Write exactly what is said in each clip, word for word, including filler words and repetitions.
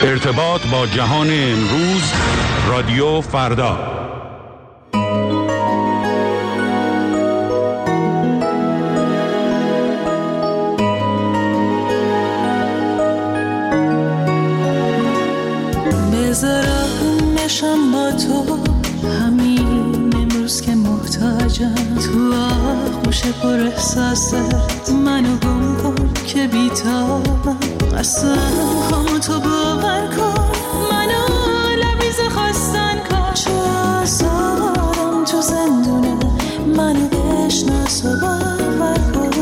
ارتباط با جهان امروز، رادیو فردا. بذارم نشم با تو همین امروز که محتاجم، تو آغوش پر احساست منو گم کن که بیتابم، اصلا خامو تو باور کن، منو لبریز خواستن کن، چه آزارم تو زندونه منو بشناس و باور کن.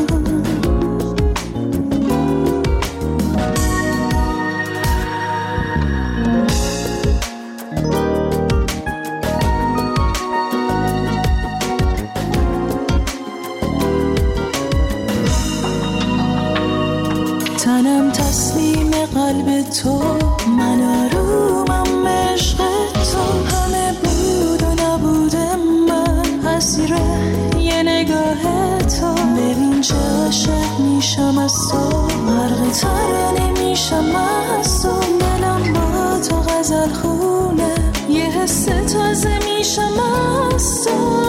تنم تسلیم قلب تو، من آرومم عشق تو، همه بود و نبود من اسیر یه نگاه تو، ببین چه عاشق میشم از تو، غرق ترانه میشم از تو، دلم با تو غزل خونه، یه حس تازه میشم از تو.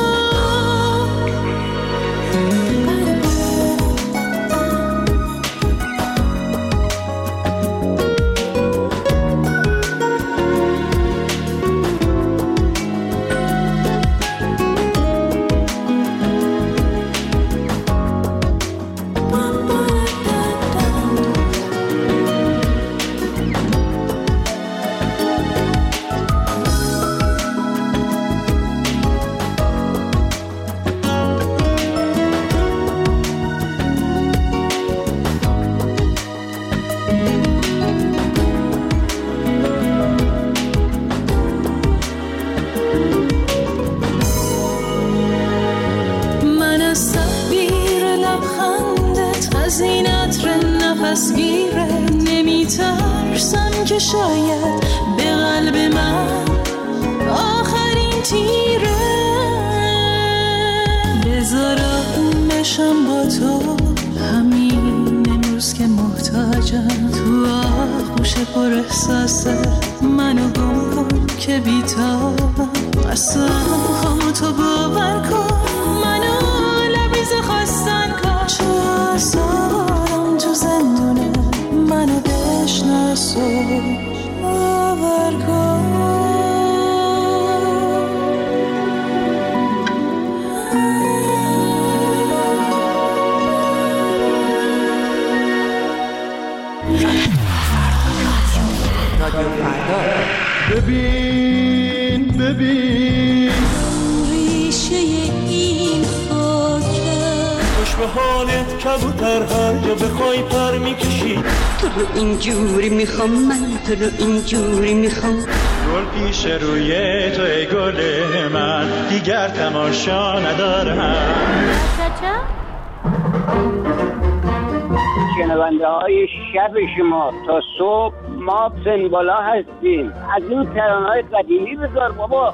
شاید به قلب من آخرین تیره، بذارم بشم با تو همین امروز که محتاجم، تو آغوش پر احساست منو گم کن که بیتابم، اصلا خامو تو باور کن، منو لبریز خواستن کن، چه آزارم تو زندونه منو بشناس و باور کن. ببین ببین ریشه این خاکه، خوش به حالت کبوتر هر جا بخوای پر میکشی، تو رو اینجوری میخوام، من تو رو اینجوری میخوام، گل پیش روی تو ای گل من، دیگر تماشا ندارم. شنونده های شب شما تا صبح ما سنبالا هستیم، از این ترانه های قدیمی بذار بابا.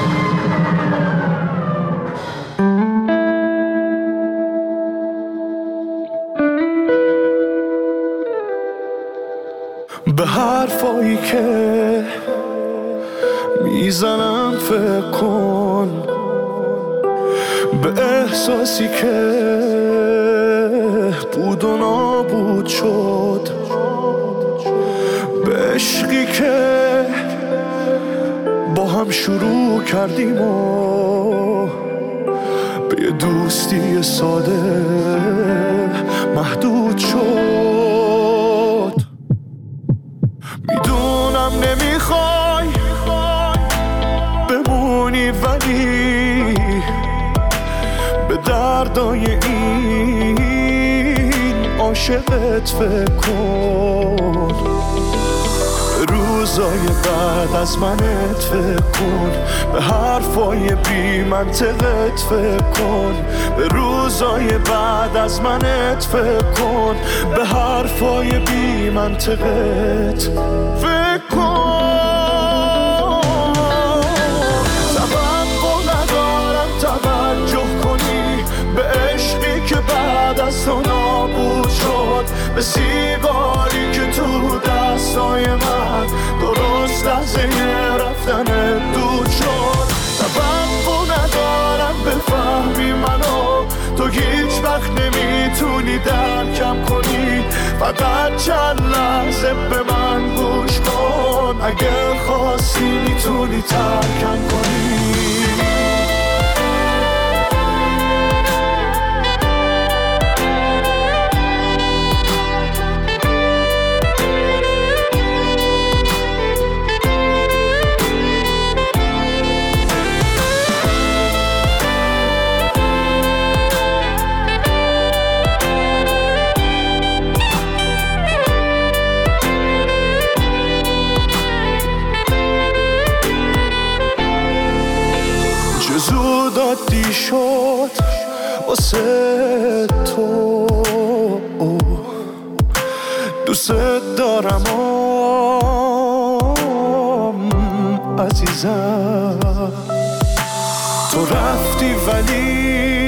به حرفایی که میزنم فکر کن، به احساسی که بود و نابود شد، به عشقی که با هم شروع کردیم و به یه دوستی ساده محدود شد. میدونم نمیخوای بمونی، ولی به دردای این عاشقت فکر کن، روزای بعد از منت فکر کن، به حرفای بی منطقت فکر کن، به روزای بعد از منت فکر کن، به حرفای بی منطقت فکر کن. توقع ندارم توجه کنی به عشقی که بعد از تو نابود شد، به سیگاری که تو دستای من درست لحظه رفتن دود شد. توقع ندارم بفهمی منو، تو هیچ وقت نمیتونی درکم کنی. فقط چند لحظه به من گوش کن، اگه خواستی میتونی ترکم کنی. عادی شد واسه تو، دوست دارم آم عزیزم. تو رفتی ولی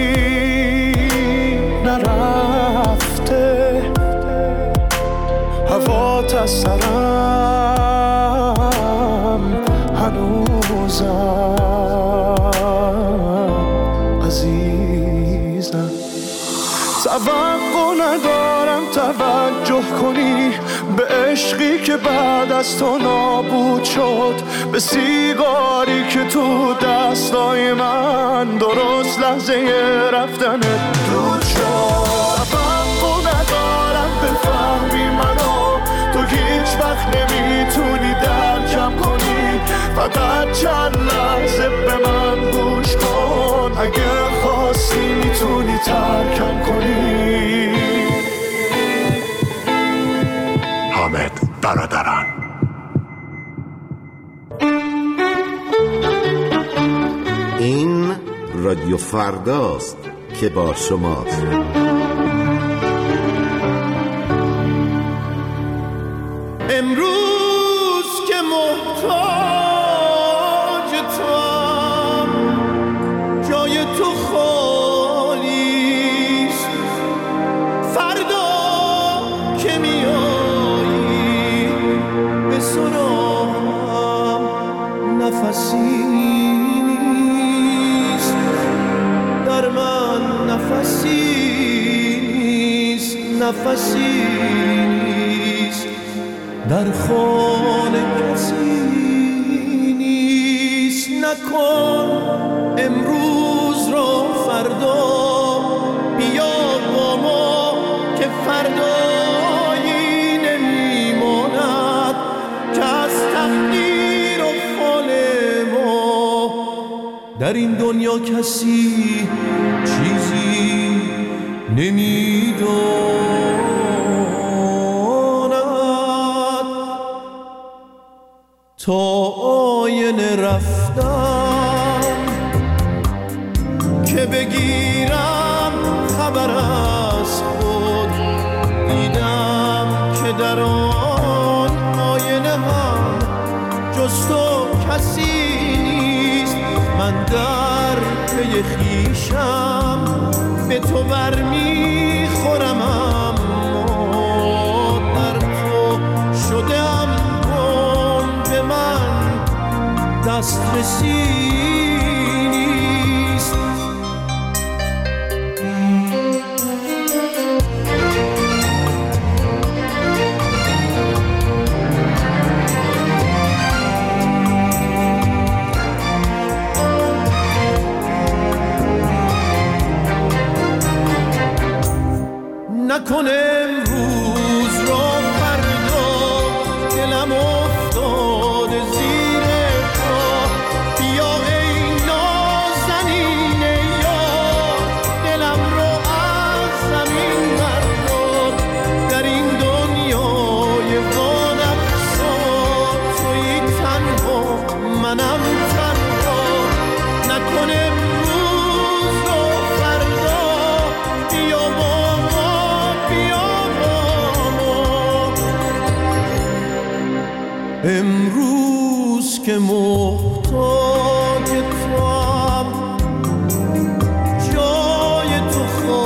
نرفته، هوات از سرم هنوزم عزیزم. توقع ندارم توجه کنی به عشقی که بعد از تو نابود شد، به سیگاری که تو دستای من درست لحظه رفتن دود شد. توقع ندارم بفهمی منو، تو هیچ وقت نمیتونی درکم کنی. فقط چند لحظه به من گوش کن، اگه خواستی میتونی ترکم کنی. حامد برادران. این رادیو فرداست که با شماست. امروز که محتاج توام، جای تو خالیست. فردا که میایی به سراغم، نفسی نیست در من، نفسی نیست، نفسی نیست در خانه، کسی نیست. نکن امروز رو فردا، بیا با ما که فردایی نمیماند که از تقدیر و فال ما در این دنیا کسی چیزی نمیداند. تا آینه رفتم که بگیرم خبر از خود، دیدم که در آن آینه هم جز تو کسی نیست. من در پی خویشم به تو برمیخورم، اما در تو شدم به من دسترسی نیست. نکن امروز رو فردا، دلم افتاده زیر پا. بیا ای نازنین یار، دلم رو از زمین بردار. در این دنیای وانفسا تویی تنها، منم تنها. نکن امروز رو فردا، بیا با ما، بیا با ما. امروز که محتاج توام، جای تو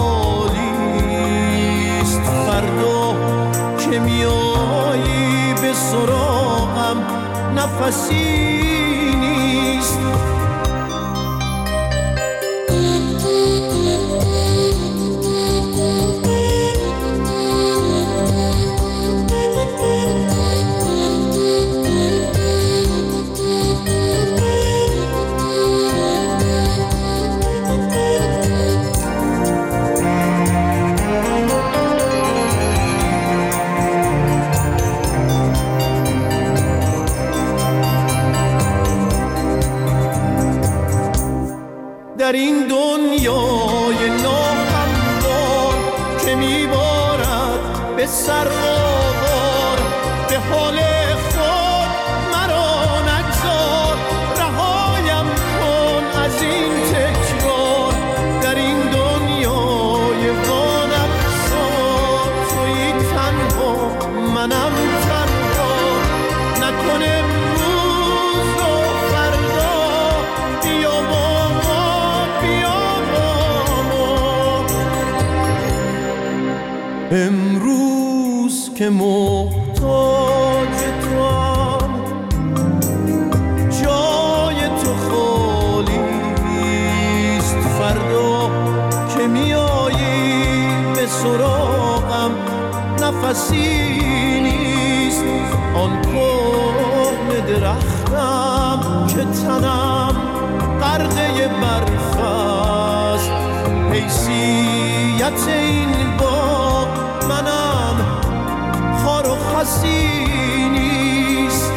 خالیست. فردا که میایی به سراغم، نفسی نیست. در این دنیای ناهموار که میبارد به سر آوار، به حال خود مرا نگذار، رهایم کن از این تکرار. در این دنیای وانفسان تویی تنها، منم تنها، نکنه روز و فردا بیا با امروز که محتاج توام، جای تو خالیست. فردا که میایی به سراغم نفسی نیست. آن کهنه درختم که تنم غرقه برف است، حیثیت این باغ منم خار و خسی نیست.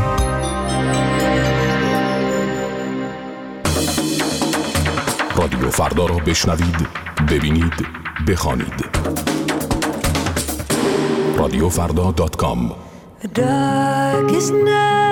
رادیو فردا را بشنوید، ببینید، بخوانید. رادیو فردا دات کام. The darkest night